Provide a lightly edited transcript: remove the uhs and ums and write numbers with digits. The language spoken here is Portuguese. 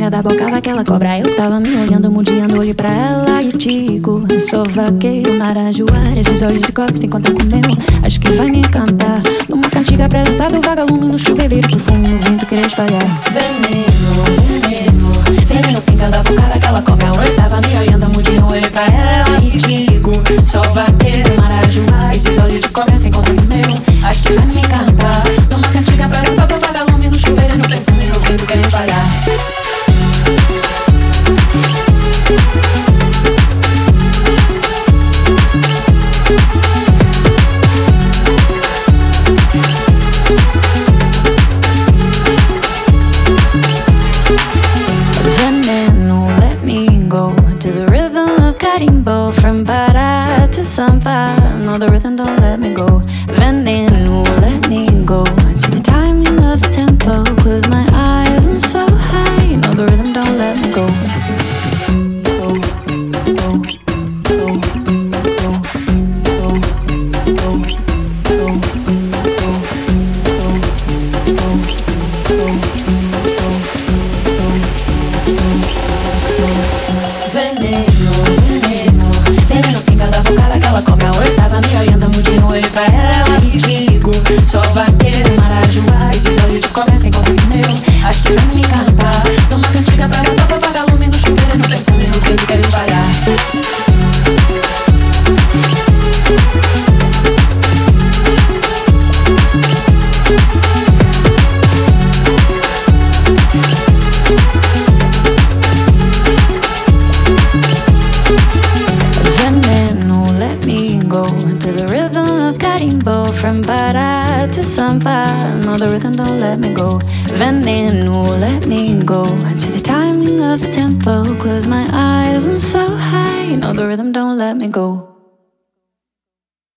pinga da boca daquela cobra. Eu tava me olhando, mundiando, olhei pra ela e digo: sou vaqueiro, marajoara. Esses olhos de coque se encontram com o meu, acho que vai me encantar. Numa cantiga pra dançar do vagalume, no chuveiro, perfume no vento querer espalhar. Veneno, veneno, veneno, pinga da boca daquela cobra. Eu tava me olhando, mundiando, olhei pra ela e digo: sou vaqueiro, marajoara. Esses olhos de coque se encontram com o meu, acho que vai me encantar. Numa cantiga pra dançar do vagalume, no chuveiro, no perfume no vento querer espalhar. From Pará to Sampa, no, the rhythm don't let me go. Veneno, let me go to the timing of the tempo. Close my eyes, I'm so high. No, the rhythm don't let me go. Pra ela e digo: sou vaqueiro, marajoara. Esses olhos de cobra se encontram com o meu, acho que vai me encantar. Numa cantiga pra dançar do vagalume, no chuveiro, no perfume no vento quero espalhar. Veneno, let me go to the rhythm of carimbo. From Pará to Sampa, no, the rhythm don't let me go. Veneno, let me go to the timing of the tempo. Close my eyes, I'm so high. No, the rhythm don't let me go.